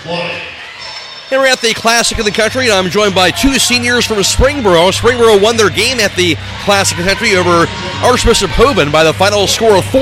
And we're at the Classic of the Country, and I'm joined by two seniors from Springboro. Springboro won their game at the Classic of the Country over Archbishop Hoban by the final score of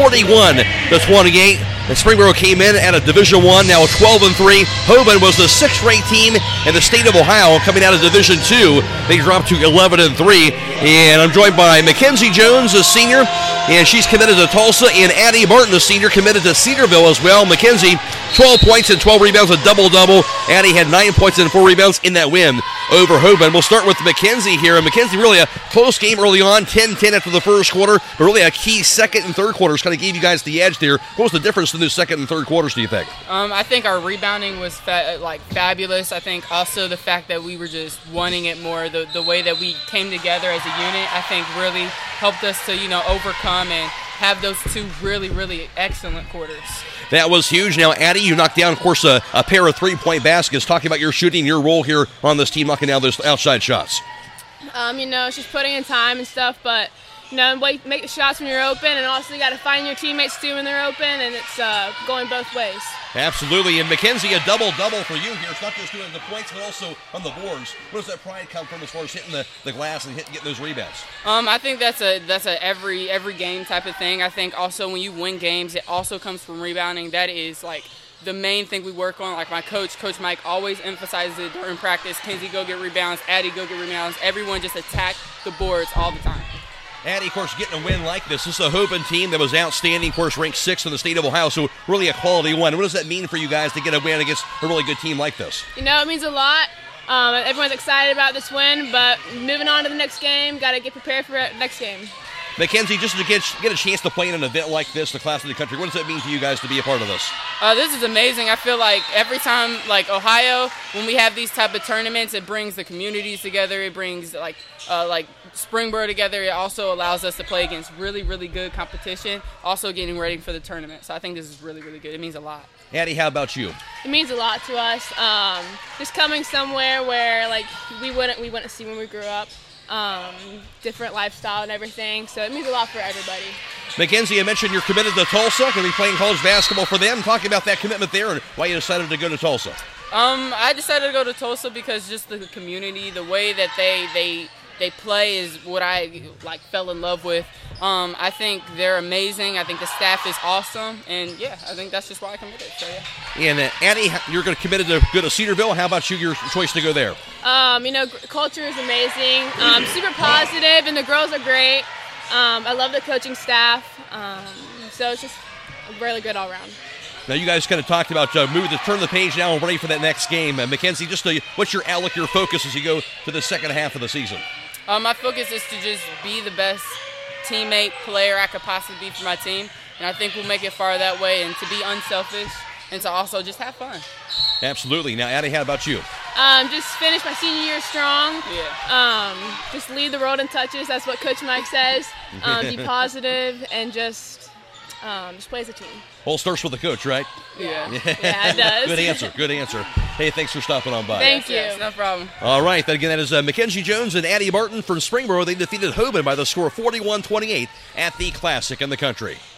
41-28. And Springboro came in at a Division I, now 12-3. Hoban was the 6th-ranked team in the state of Ohio, coming out of Division II. They dropped to 11-3. And I'm joined by Mackenzie Jones, a senior, and she's committed to Tulsa, and Addie Martin, a senior, committed to Cedarville as well. Mackenzie, 12 points and 12 rebounds, a double-double. Addie had 9 points and 4 rebounds in that win over Hoban. We'll start with Mackenzie here. And Mackenzie, really a close game early on, 10-10 after the first quarter, but really a key second and third quarters kind of gave you guys the edge there. What was the difference in the second and third quarters, do you think? I think our rebounding was fabulous. I think also the fact that we were just wanting it more, the way that we came together as a unit, I think really helped us to, overcome and have those two really, really excellent quarters. That was huge. Now, Addie, you knocked down, of course, a pair of three-point baskets. Talking about your shooting, your role here on this team, knocking down those outside shots. It's just putting in time and stuff, but, make the shots when you're open, and also you got to find your teammates, too, when they're open, and it's going both ways. Absolutely. And Mackenzie, a double-double for you here. It's not just doing the points, but also on the boards. Where does that pride come from as far as hitting the glass and getting those rebounds? I think that's a every game type of thing. I think also when you win games, it also comes from rebounding. That is the main thing we work on. Like my Coach Mike, always emphasizes it during practice. Kenzie, go get rebounds. Addie, go get rebounds. Everyone just attack the boards all the time. Addie, of course, getting a win like this. This is a Hoban team that was outstanding, of course, ranked 6th in the state of Ohio, so really a quality win. What does that mean for you guys to get a win against a really good team like this? It means a lot. Everyone's excited about this win, but moving on to the next game, got to get prepared for the next game. Mackenzie, just to get a chance to play in an event like this, the Class of the Country, what does that mean to you guys to be a part of this? This is amazing. I feel like every time, Ohio, when we have these type of tournaments, it brings the communities together. It brings, Springboro together. It also allows us to play against really, really good competition, also getting ready for the tournament. So I think this is really, really good. It means a lot. Addie, how about you? It means a lot to us. Just coming somewhere where, we wouldn't see when we grew up. Different lifestyle and everything, so it means a lot for everybody. Mackenzie, I mentioned you're committed to Tulsa. Going to be playing college basketball for them. Talking about that commitment there and why you decided to go to Tulsa. I decided to go to Tulsa because just the community, the way that they play is what I fell in love with. I think they're amazing. I think the staff is awesome, and I think that's just why I committed. So And Addie, you're going to committed to go to Cedarville. How about you? Your choice to go there? Culture is amazing. Super positive, and the girls are great. I love the coaching staff. So it's just really good all around. Now, you guys kind of talked about moving to turn the page now and ready for that next game. Mackenzie, just what's your outlook, your focus as you go to the second half of the season? My focus is to just be the best teammate, player I could possibly be for my team, and I think we'll make it far that way, and to be unselfish and to also just have fun. Absolutely. Now, Addie, how about you? Just finish my senior year strong. Yeah. Just lead the world in touches. That's what Coach Mike says. Be positive and just play as a team. Well, starts with the coach, right? Yeah. Yeah, it does. Good answer. Hey, thanks for stopping on by. Thank you. Yes, no problem. All right. That is Mackenzie Jones and Addie Martin from Springboro. They defeated Hoban by the score of 41-28 at the Classic in the Country.